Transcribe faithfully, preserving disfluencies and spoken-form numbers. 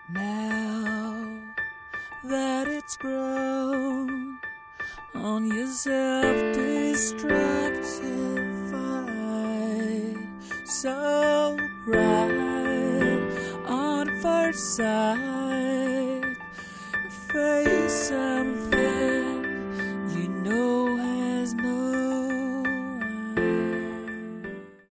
Now that it's grown on your self-destructive fight, so bright on first sight, faith